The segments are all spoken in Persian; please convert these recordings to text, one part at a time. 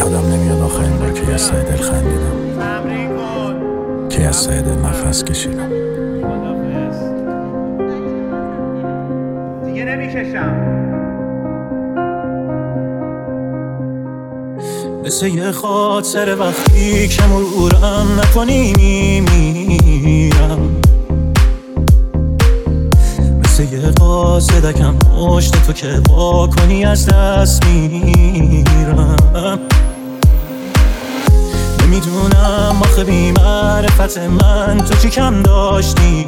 یادم نمیاد آخرین بار که از ته دل خندیدم، که از ته دل نفس کشیدم. دیگه نمیکشم. مثل یه خاطر وقتی که مرورم نکنی میمیرم، مثل یه قاصدکم پشت تو که با کنی از دست میرم. نمیدونم آخه بی معرفت من تو چی کم داشتی،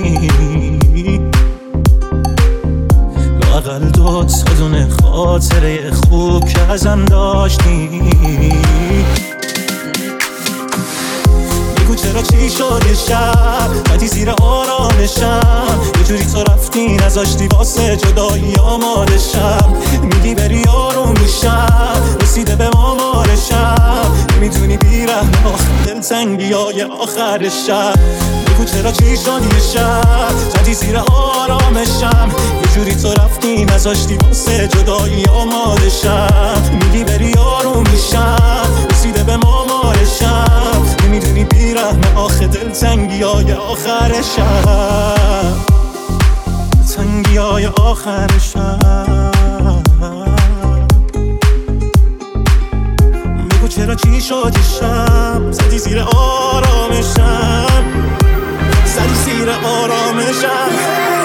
لااقل دو تا دونه خاطره خوب که ازم داشتی. بگو چرا چی شد یه شب بدی زیر آرامشم، یه جوری تو رفتی نذاشتی واسه جدایی آمادشم. میگی بری آروم میشم، رسیده به آمارشم، نمیدونی بیرحم آخر دلتنگی های آخر شب. بگو چرا چی شد یه شب زدی زیر آرامشم، یه جوری تو رفتی نذاشتی واسه جدایی آمادشم. میگی بری آروم میشم، رسیده به آمارشم، نمیدونی بیرحم آخه دلتنگی های آخر شب، تنگی های آخر شب. بگو چرا چی شد یه شب زدی زیر آرامشم، زدی زیر آرامشم.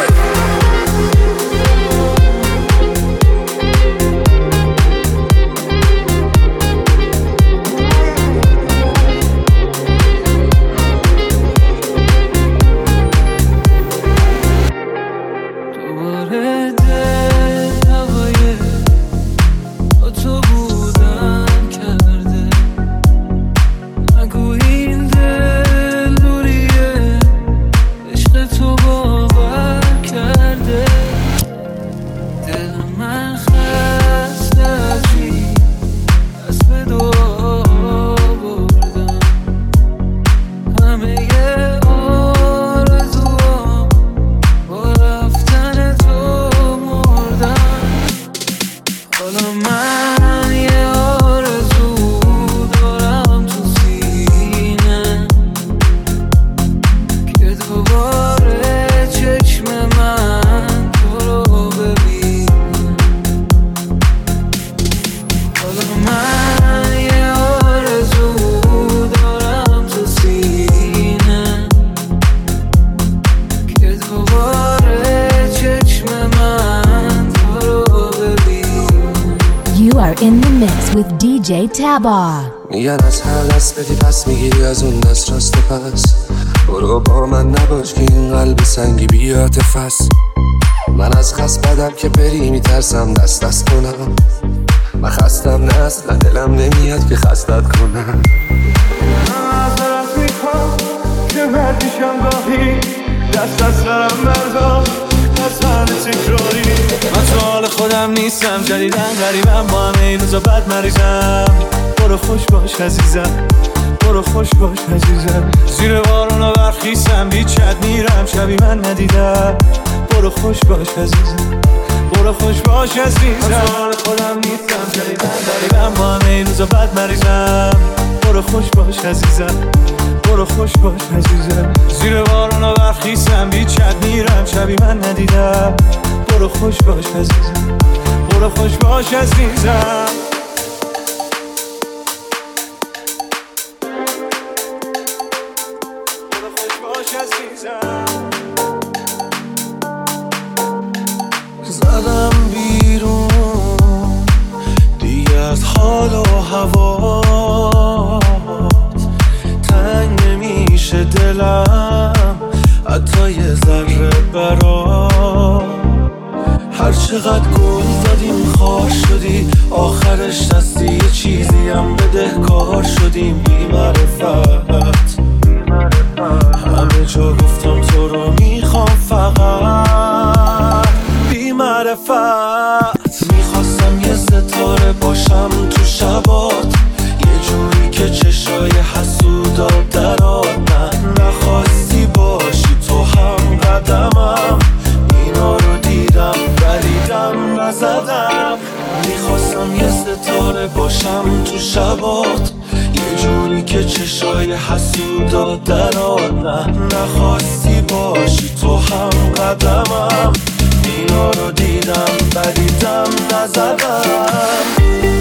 In the mix with DJ Taba. میگن از هر دست بدی پس میگیری از اون دست راست پس. برو با من نباش که این قلب سنگی بیات فس. من از خست بدم که بری میترسم دست دست کنم. من خستم نه اصلا دلم نمیاد که خستت کنم. من از طرف میخوام که مردیشم گاهی دست از سرم بردار از هر تکراری. من تو حال خودم نیستم، جدیدن غریبم، با همه این روزا بد مریضم. برو خوش باش عزیزم، برو خوش باش عزیزم. زیر بارونا برخیستم بیچت میرم، شبی من ندیدم. برو خوش باش عزیزم، برو خوش باش عزیزم. من تو حال خودم نیستم، جدیدن غریبم، با همه این روزا بد مریضم. برو خوش باش عزیزم، برو خوش باش عزیزم. زیر بارونا برخیستم بیچت میرم، شبی من ندیدم. برو خوش باش عزیزم، برو خوش باش عزیزم. برو خوش باش عزیزم. زدم بیرون دیگه از حال و هوا، تنگ نمیشه دلم حتی یه ذره برا. هر چقدر گل دادیم خار شدی، آخرش دستی یه چیزی هم بدهکار شدیم. بی معرفت همه جا گفتم تو رو میخوام، فقط بی معرفت. میخواستم یه ستاره باشم تو شبات، یه جوری که چشای حسودات درات. من نخواستی باشی تو هم قدمم، اینا رو دیدم ولیدم نزدم. میخواستم میخواستم یه ستاره باشم تو شبات، یه جوری که چشای حسودات درات. نخواستی باشی تو هم قدمم، اینا رو دیدم بدیدم نزدم.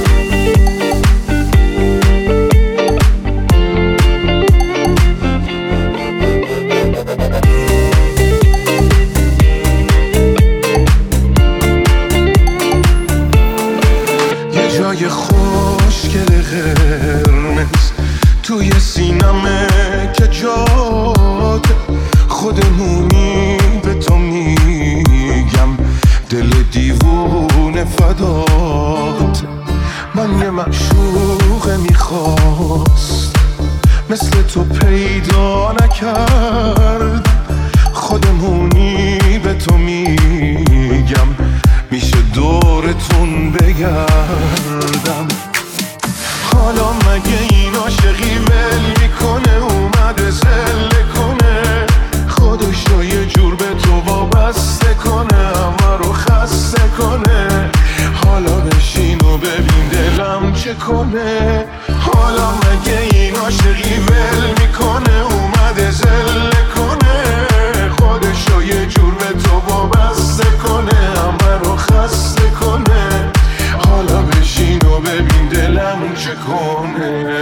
یه جای خوشگل قرمز توی سینمه که جاده خودمونی، به تو میگم دل دیوونه فدات. من یه معشوق میخواست مثل تو پیدا نکرد، خودمونی به تو میگم میشه دورتون بگردم. حالا مگه این عاشقی ول میکنه، اومده زله کنه، خودشو یه جور به تو وابسته کنه، همه رو خسته کنه. حالا بشین و ببین دلم چه کنه. حالا مگه این عاشقی ول میکنه، اومده زله کنه، خودشو یه جور به تو وابسته کنه، همه رو خسته کنه. حالا بشین و ببین دلم چه کنه.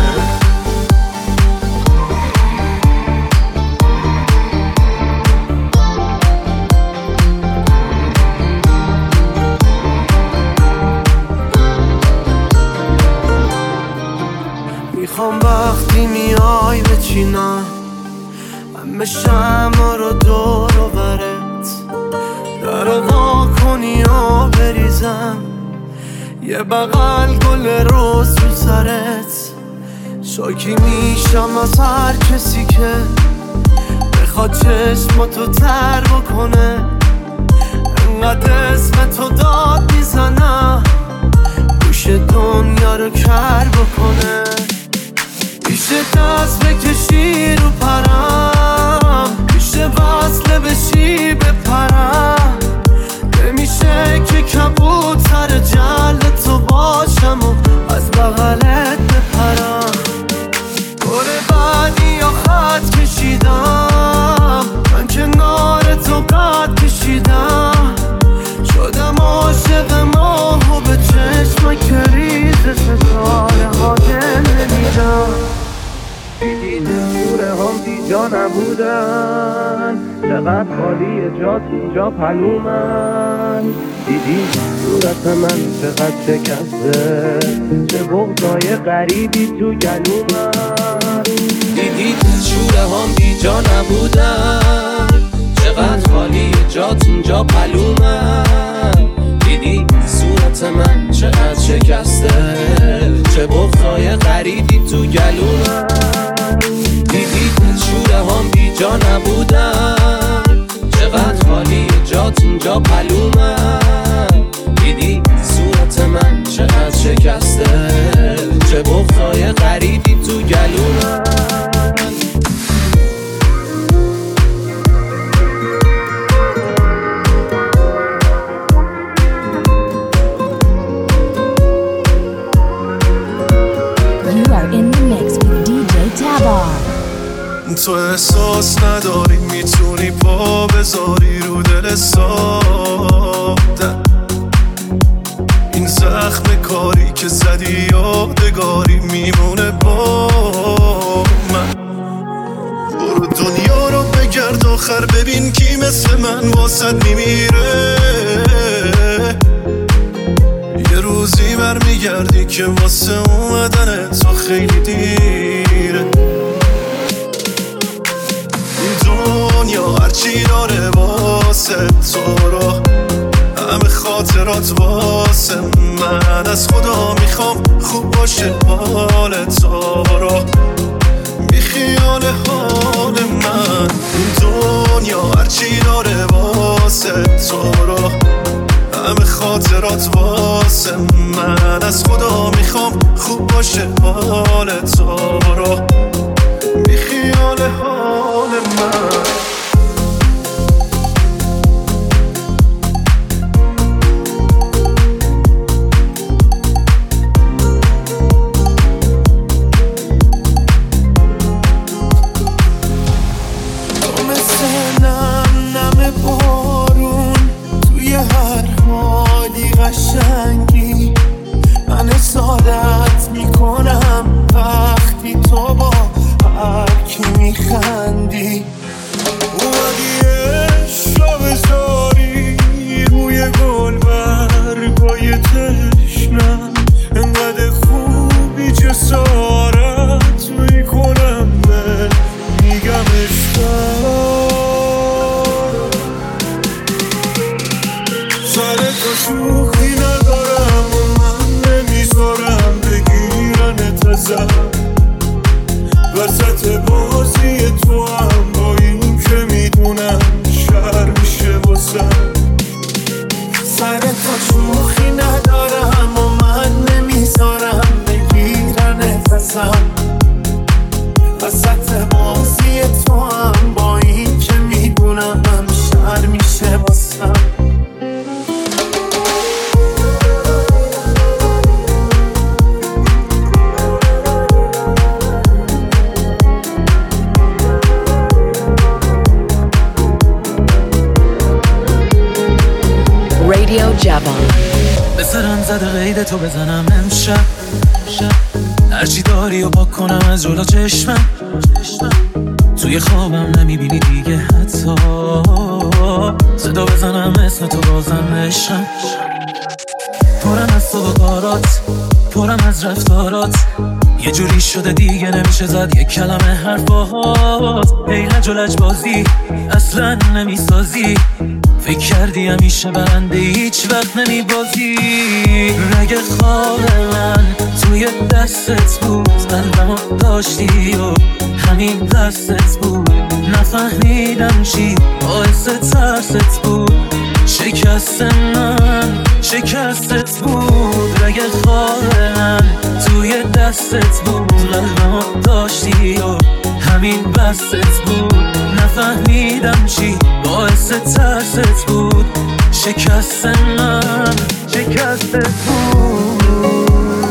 میخوام وقتی میای بچینم همه شمع رو دور و برت، در وا کنی و بریزم یه بغل گل روز رو سرت. شاکی میشم از هر کسی که بخواد چشماتو تر بکنه، انقدر اسم تو داد میزنم گوش دنیا رو کر بکنه. میشه دست بکشی رو پرم، میشه وصله بشی بپرم، نمیشه که کبوتر جلد تو باشم و از بغلت بپرم. گل بعدی یا خط کشیدم، من کنار تو قد کشیدم، شدم عاشق ماه و به چشم کریز ستاره ها دل نمیدم. دیدی دلوره هم دیجا نبودن، چقدر خالی جات اینجا پلومن. دیدی صورت من چقدر شکسته، چه بغضای غریبی تو گلومن. دیدی دلشوره هم بیجا نبودن، چقدر خالی جات اینجا پلومن. دیدی صورت من چقدر شکسته، چه بغضای غریبی تو گلومن. دیدی دلشوره هم بیجا نبودن، چقدر خالی جات اینجا پلومن. دیدی صورت من چقدر شکسته، چه بغضای غریبی تو گلومن. تو احساس نداری میتونی پا بذاری رو دل ساده، این زخم کاری که زدی یادگاری میمونه با من. برو دنیا رو بگرد آخر ببین کی مثل من واسد میمیره. یه روزی برمیگردی که واسه اومدن تو خیلی دیره. دنیا هرچی داره واسه تو رو، همه خاطرات واسه من. از خدا میخوام خوب باشه حال تو رو، بی خیال حال من. دنیا هرچی داره واسه تو رو، همه خاطرات واسه من. از خدا میخوام خوب باشه حال تو رو، بی خیال حال من. قشنگی، من حسادت میکنم وقتی تو با هر کی میخندی. اومدی عشق بذاری روی گل برگای تشنم، انقدر خوبی جسارت میکنم من میگم عشقم. سر تو شوخی ندارم و من نمیذارم بگیرنت ازم، وسط بازی تو هم با این که میدونم شر میشه واسم. سر تو شوخی ندارم و من نمیذارم بگیرنت ازم، وسط بازی تو هم با این که میدونم شر میشه واسم. Radio Jabon. بذارم زده قید تو بزنم امشب، هرچی داری و پاک کنم از جلو چشمم، توی خوابم نمیبینی دیگه حتی، صدا بزنم اسم تو بازم عشقم. پرم از تو و کارات، پرم از رفتارات، یه جوری شده دیگه نمیشه زد یک کلمه حرفات. ای لج و لج بازی اصلا نمیسازی، فکر کردی همیشه برنده هیچ وقت نمیبازی. رگ خواب من توی دستت بود، قلبمو داشتی و همین دستت بود، نفهمیدم چی باعث ترست بود. شکست من شکستت بود، رگ خواب من توی دستت بود، قلبمو داشتی و همین بستت بود، نفهمیدم چی باعث ترست بود. شکست من شکستت بود.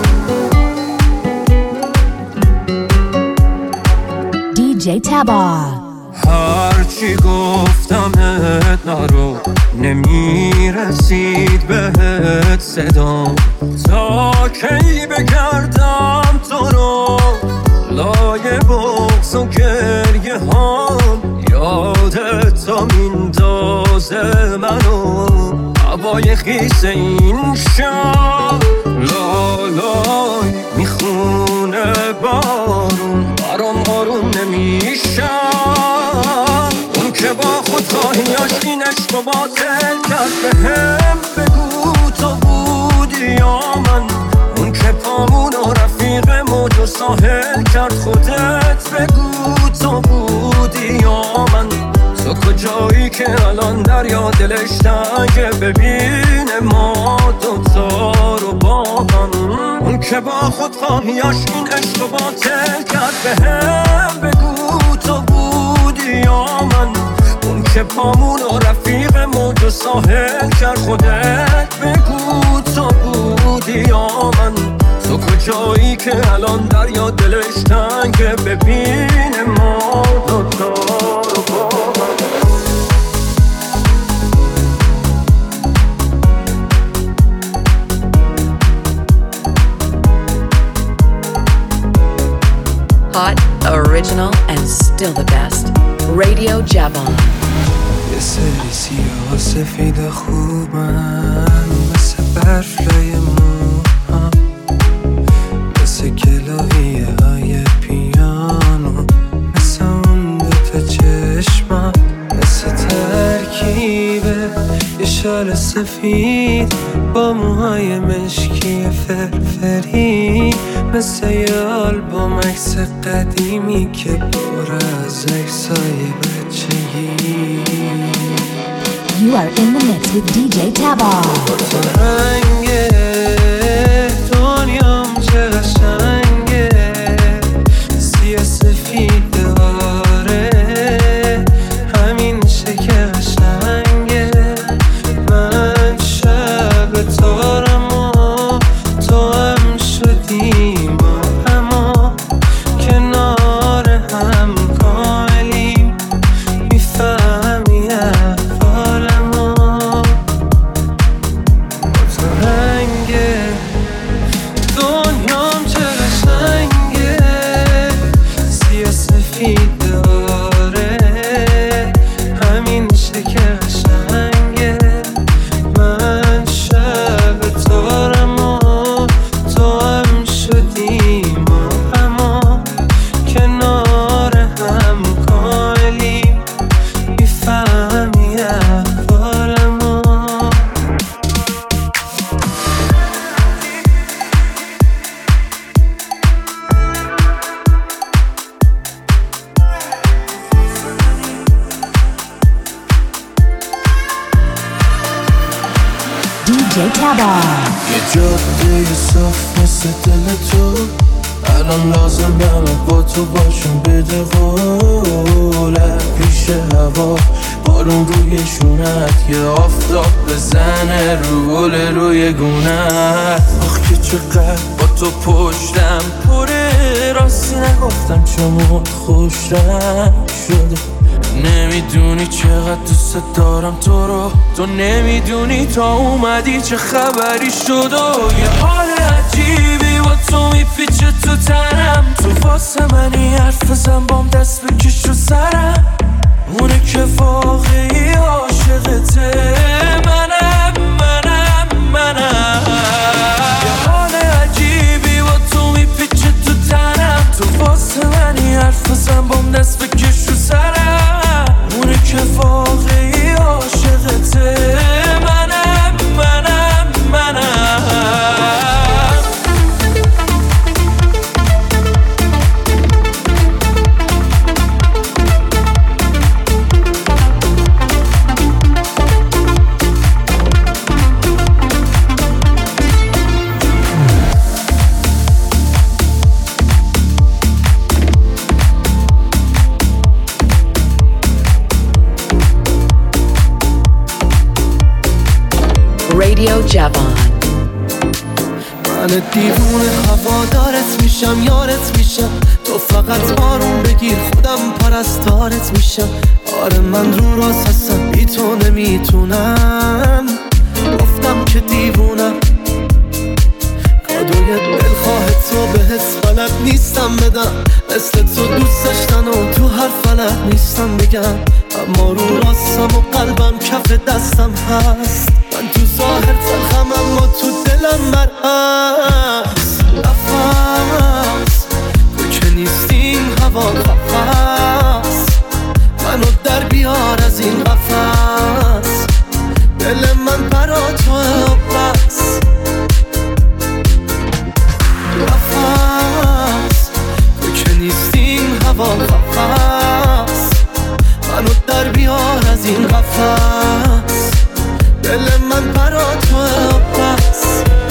DJ Tabar. هرچی گفتمت نرو، نمیرسید بهت صدام، تا کی بگردم تو رو لای بغض و گریه هام. یادت تا میندازه منو هوای خیس این شب، لالای میخونه بارون برام آروم نمیشم. اون که با خودخواهیاش این عشق رو باطل کرد، بهم بگو تو بودی یا من. اون که پامون و رفیق موج و ساحل کرد، خودت بگو تو بودی یا من. تو کجایی که الان دریا دلش تنگه ببینه ما دوتا رو با هم. اون که با خودخواهیاش این عشق رو باطل کرد، بهم بگو تو بودی یا من. اون که پامون و رفیق موج و ساحل کرد، خودت بگو تو بودی یا من. تو کجایی که الان دریا دلش تنگه ببینه ما دوتا رو با هم. Hot, original, and still the best. Radio Jabon. یه سری سیاه سفید خوبن، مثل برف لای موها، مثل کلاویه های پیانو، مثل اون دوتا چشما، مثل ترکیبه یه شال سفید با موهای مشکی فرفری، مثل یه آلبوم عکس قدیمی که پر از عکسای بچگی. You are in the mix with DJ Tabar. تو رنگ دنیام چه قشنگه، سیاه سفید داره، همین که قشنگه. من شب تارم و تو هم شدیم، اما کنار هم کاملیم. میفهمی احوالمو، تو یه جاده صاف مثل دل تو الان لازمه با تو باشم بده قوله پیش هوا بارون روی شونت یه آفتاب بزنه روی گونت آخ که چقدر با تو پشتم پره راستی نگفتم چمون خوش رنگ شده نمیدونی چقدر دوست دارم تو رو تو نمیدونی تا اومدی چه خبری شد و یه حال عجیبی با تو میپیچه تو تنم تو واسه منی حرف بزن بام دست بکش رو سرم اونه که واقعی عاشقته منم یه حال عجیبی با تو میپیچه تو تنم تو واسه منی حرف بزن بام دست بکش رو سرم اونه که واقعی عاشقته منم Radio Javon. من دیوونه هوادارت میشم یارت میشم تو فقط بارون بگیر خودم پرستارت میشم آره من رو راست هستم بی تو نمیتونم گفتم که دیوونم کادوی دلخواه تو بهت بلد نیستم بدم مثل تو دوست داشتن و تو هر فلک نیستم بگم اما رو راستم و قلبم کف دستم هست من تو ظاهر تلخم اما تو دلم مرهست نفس تو که نیستیم هوا قفص منو در بیار از این قفص دل من برا تو بس نفس تو که نیستیم هوا قفص منو در بیار از این قفص دل من برا تو بس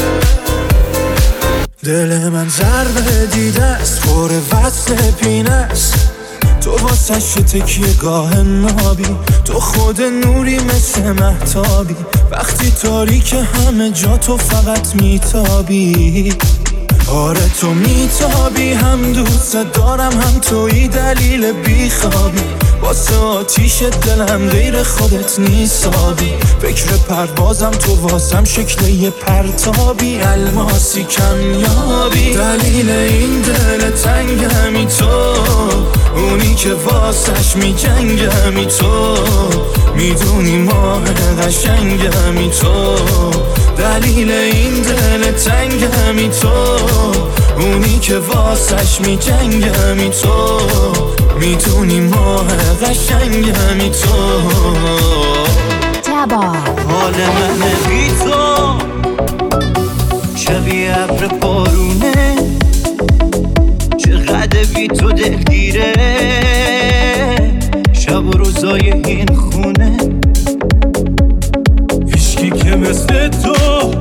دل من ضربه دیده است پر وصل پینه است تو واسه تکیه گاه نابی تو خود نوری مثل مهتابی وقتی تاریک همه جا تو فقط میتابی آره تو میتابی هم دوست دارم هم توی دلیل بیخوابی واسه آتیش دلم غیر خودت نیسابی فکر پروازم تو واسم شکل یه پرتابی الماسی کمیابی دلیل این دل تنگمی تو اونی که واسش میجنگمی تو میدونی ماه قشنگمی تو دلیل این دل تنگمی تو اونی که واسش میجنگمی تو میدونی ماه قشنگمی تو حال من بی تو شبیه ابر بارونه چقدر بی تو دلگیره شب و روزای این خونه هیچکی که مثل تو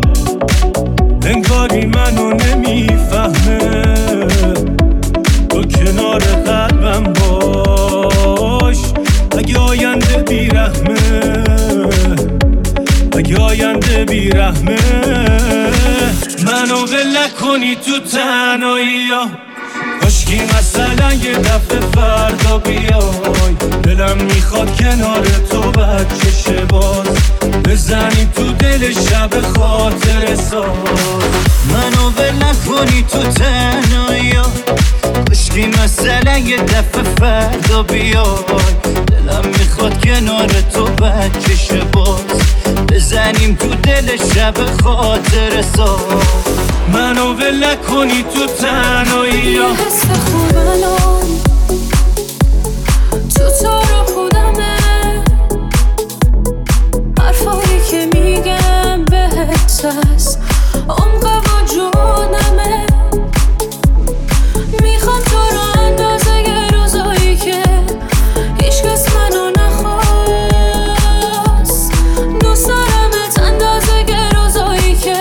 انگاری منو نمیفهمه تو کنار قلبم باش اگه آینده بیرحمه اگه آینده بیرحمه منو ول نکنی تو تنهایی ها کاشکی مثلا یه دفعه فردا بیای دلم میخواد کنار تو بچه باز بزنیم تو دل شب خاطر ساز منو ول نکنی تو تنهایی ها کاشکی مثلا یه دفعه فردا بیای دلم میخواد کنار تو بچه باز بزنیم تو دل شب خاطر ساز منو ول نکنی تو تنهایی ها حس خوب الان تو رو خودمه حرفایی که میگم بهت هست عمق وجودمه میخوام تو رو اندازه یه روزایی که هیچ کس منو نخواست دوست دارمت اندازه یه روزایی که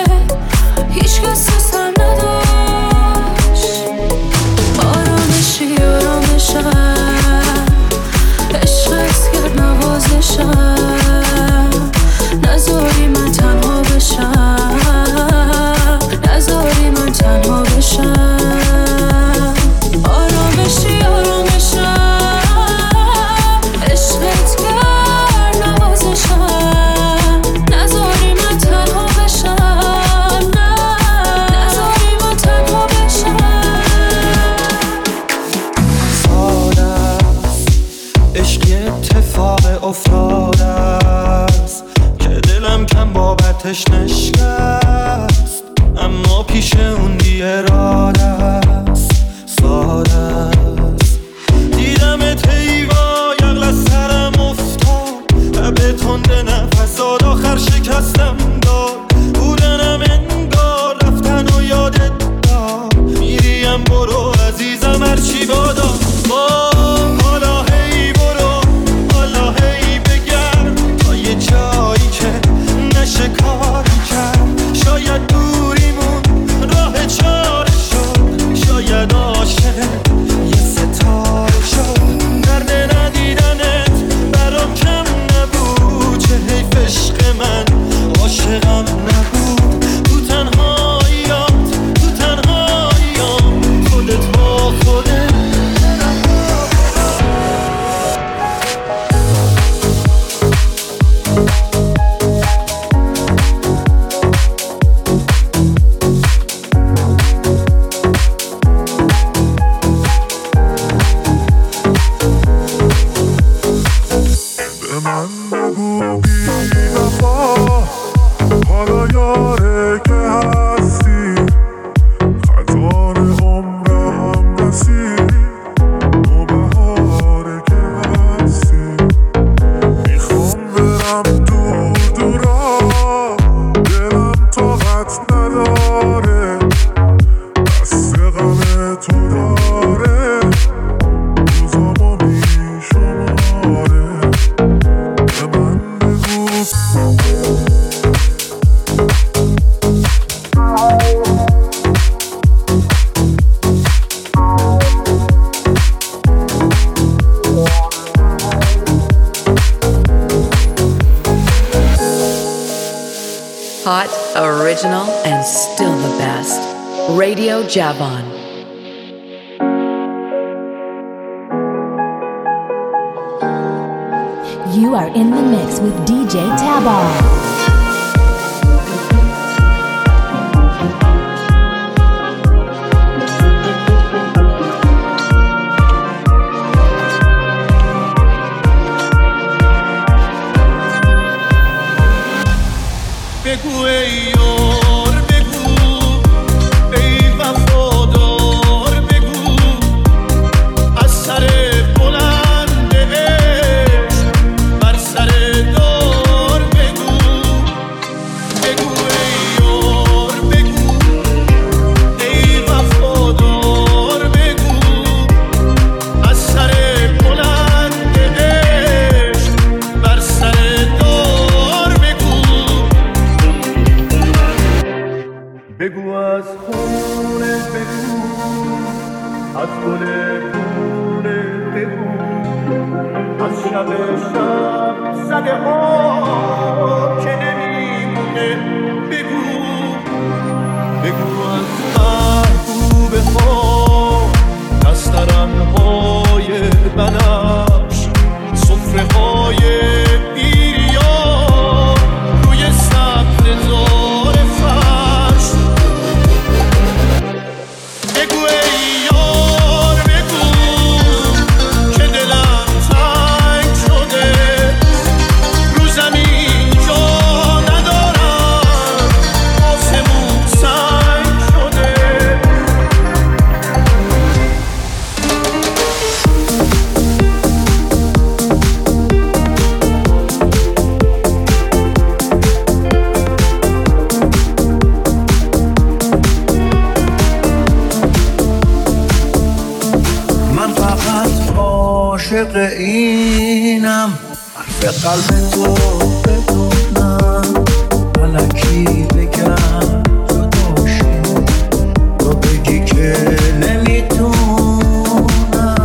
original and still the best. Radio Javon. You are in the mix with DJ Tabar. بگو ای یار بگو ای وفادار بگو از سر بلند عشق بر سر دار بگو بگو ای یار بگو ای وفادار بگو از سر بلند عشق بر سر دار بگو بگو از خونه بگو از گل خونه بگو از شب زده ها که نمیمونه بگو بگو از محبوبه ها از ترنهای بنفش سفره های بیریان روی سبز زار فرش بگو ای یار بگو که دلم تنگ شده رو زمین جا ندارم آسمون سنگ شده من فقط عاشق اینم حرف قلب تو بدونم الکی بگم جداشی تو بگی که نمیتونم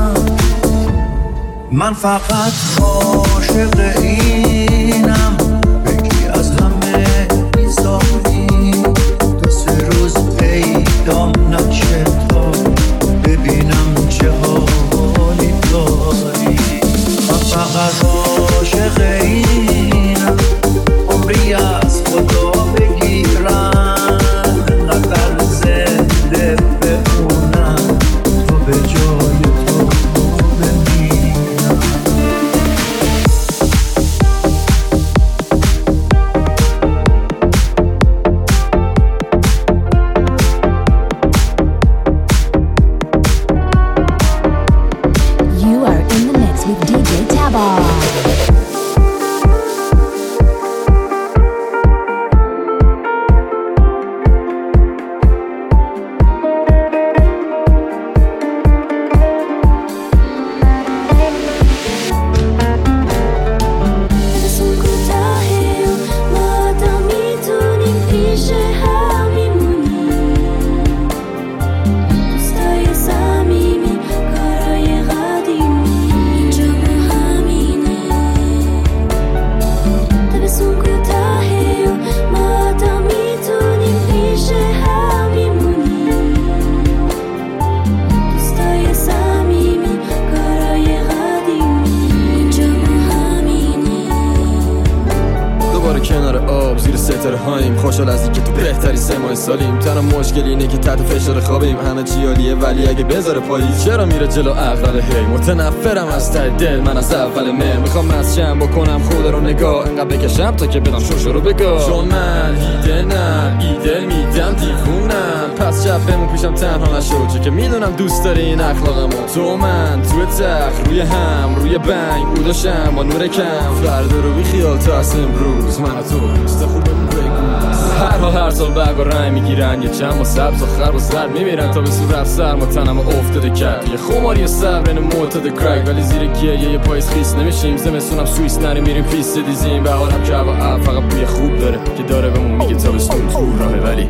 من فقط عاشق اینم بگی از همه بیزاری دو سه روز پیدام نشه تا ببینم چه حالی داری من فقط عاشق اینم عمری از خدا بگیرم انقدر زنده بمونم تا به جای تو بمیرم You are in the mix with DJ Tabar. اسم کوتاهی و ما تا میتونیم پیش هم میمونیم دوستای صمیمی کارای قدیمی اینجا با همینه تبسم کوتاهی و ما تا میتونیم پیش هم میمونیم دوستای صمیمی کارای قدیمی اینجا با همینه دوباره کنار آب زیر ستاره هاییم خوشحال از اینکه تو بهتری 3 ماه سالیم تنها مشکل اینه که تحت فشار خوابیم همه چی عالیه ولی اگه بذاره پاییز چرا میره جلو عقل هی متنفرم از ته دل من از اول مهر میخوام مسجم بکنم خدا رو نگاه انقدر بکشم تا که بدم شوشو رو بگاه چون من ایده میدم دیوونم پس شب بمون پیشم تنها نشو چه که میدونم دوست داری این اخلاقمو تو من توی تخت روی هم روی بنگ بوداشم با نور کم فردا رو بی خیال تا از امروز من تو دوست خوبمون بگو هر حال هر سال برگ و رنگ میگیرن یه چند با سبز و خرب و زرد میمیرن تا به صورت سرما تنم افتاده کرد یه خماری صبر این معتاد کرک ولی زیر گیه یه پاییز خیس نمیشیم زمستونم سوئیس نری میریم پیست دیزیم بهارم که هوا فقط بوی خوب داره که داره بهمون میگه تابستون تو راه ولی